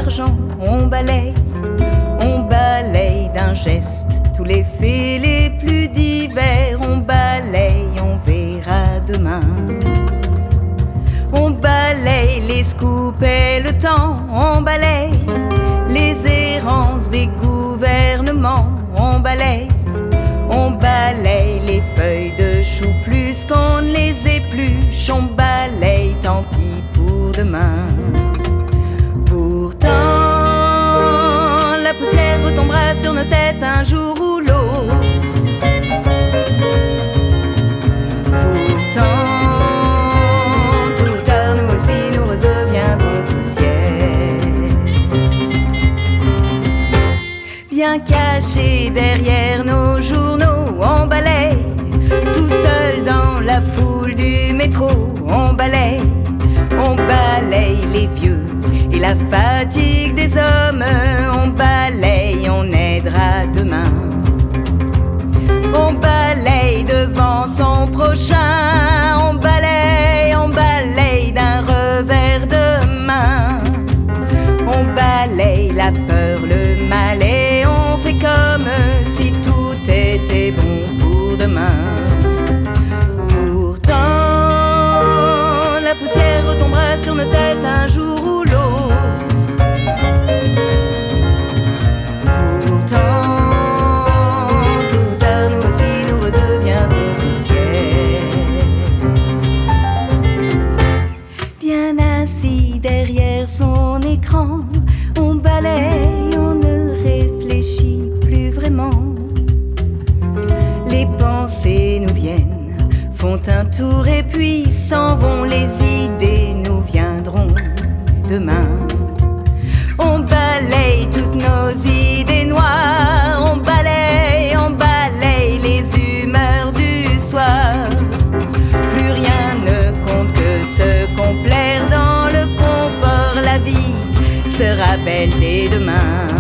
d'argent, on balaye d'un geste tous les faits les plus divers. On balaye, on verra demain. On balaye les scoops et le temps, on balaye les errances des gouvernements. On balaye les feuilles de chou plus qu'on ne les épluche. On balaye, tant pis pour demain. Pourtant, la poussière retombera sur nos têtes un jour ou l'autre. Pourtant, tôt ou tard, nous aussi, nous redeviendrons poussière. Bien cachés derrière nos journaux, on balaye, tout seul dans la foule du métro. On balaye les vieux et la fatigue des hommes. On balaye, on aidera demain. On balaye devant son prochain. On balaye d'un revers de main. On balaye la peur, le mal et on fait comme si tout était bon pour demain. Pourtant, la poussière retombera sur nos têtes un jour ou l'autre. Pourtant, tôt ou tard, nous aussi, nous redeviendrons poussière. Bien assis derrière son écran, on balaye, on ne réfléchit plus vraiment. Les pensées nous viennent, font un tour et puis s'en vont. Les idées nous viendront demain. On balaye toutes nos idées noires. On balaye les humeurs du soir. Plus rien ne compte que se complaire dans le confort. La vie sera belle dès demain.